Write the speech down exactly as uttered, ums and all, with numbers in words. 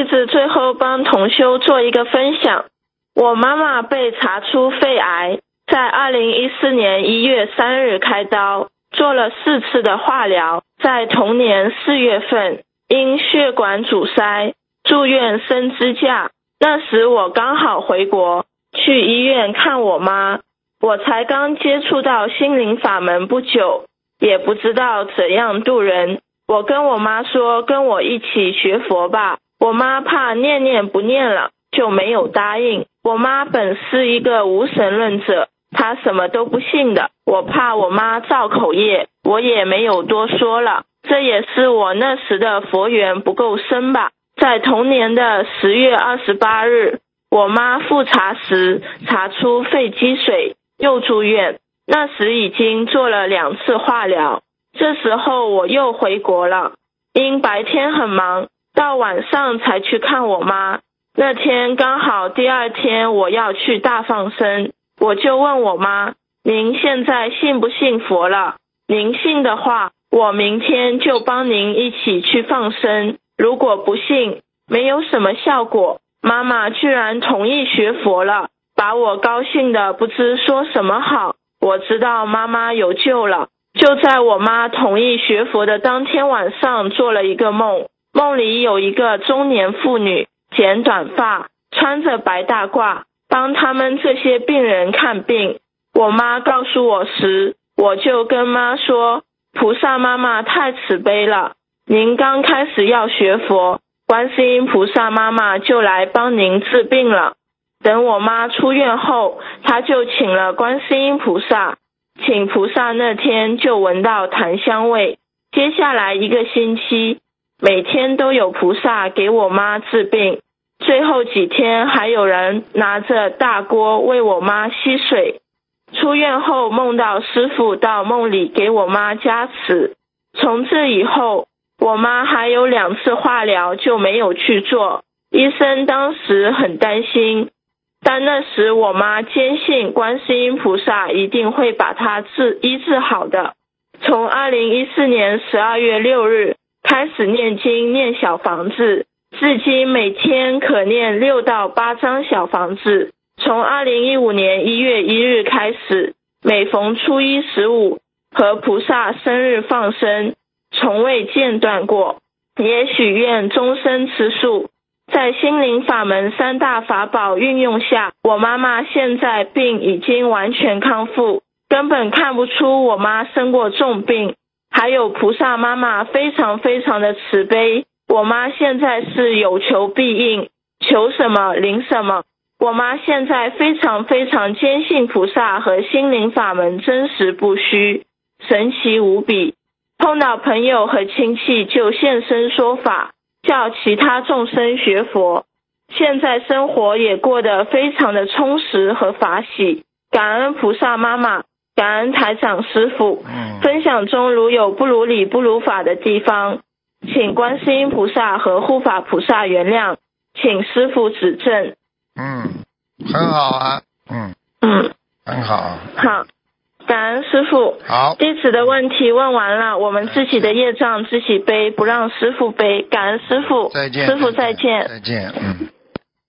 弟子最后帮同修做一个分享。我妈妈被查出肺癌，在二零一四年一月三日开刀，做了四次的化疗，在同年四月份因血管阻塞住院升支架。那时我刚好回国去医院看我妈，我才刚接触到心灵法门不久，也不知道怎样度人。我跟我妈说跟我一起学佛吧，我妈怕念念不念了，就没有答应。我妈本是一个无神论者，她什么都不信的，我怕我妈造口业，我也没有多说了。这也是我那时的佛缘不够深吧。在同年的十月二十八日，我妈复查时查出肺积水，又住院。那时已经做了两次化疗。这时候我又回国了，因白天很忙，到晚上才去看我妈。那天刚好第二天我要去大放生，我就问我妈，您现在信不信佛了？您信的话，我明天就帮您一起去放生，如果不信，没有什么效果。妈妈居然同意学佛了，把我高兴的不知说什么好。我知道妈妈有救了。就在我妈同意学佛的当天晚上，做了一个梦，梦里有一个中年妇女，剪短发，穿着白大褂，帮他们这些病人看病。我妈告诉我时，我就跟妈说，菩萨妈妈太慈悲了，您刚开始要学佛，观世音菩萨妈妈就来帮您治病了。等我妈出院后，她就请了观世音菩萨，请菩萨那天就闻到檀香味。接下来一个星期，每天都有菩萨给我妈治病，最后几天还有人拿着大锅为我妈吸水。出院后梦到师父到梦里给我妈加持，从这以后我妈还有两次化疗就没有去做，医生当时很担心，但那时我妈坚信观世音菩萨一定会把她治医治好的。从二零一四年十二月六日开始念经念小房子，至今每天可念六到八张小房子。从二零一五年一月一日开始，每逢初一十五和菩萨生日放生，从未间断过，也许愿终身吃素。在心灵法门三大法宝运用下，我妈妈现在病已经完全康复，根本看不出我妈生过重病。还有菩萨妈妈非常非常的慈悲，我妈现在是有求必应，求什么灵什么。我妈现在非常非常坚信菩萨和心灵法门真实不虚，神奇无比。碰到朋友和亲戚就现身说法，叫其他众生学佛。现在生活也过得非常的充实和法喜，感恩菩萨妈妈，感恩台长师父。分享中如有不如理不如法的地方，请观世音菩萨和护法菩萨原谅，请师父指正。 嗯，很好啊，嗯嗯， 很好。 好，感恩师父。 好， 弟子的问题问完了，我们自己的业障自己背，不让师父背。感恩师父。 再见， 师父再见。 再见，嗯。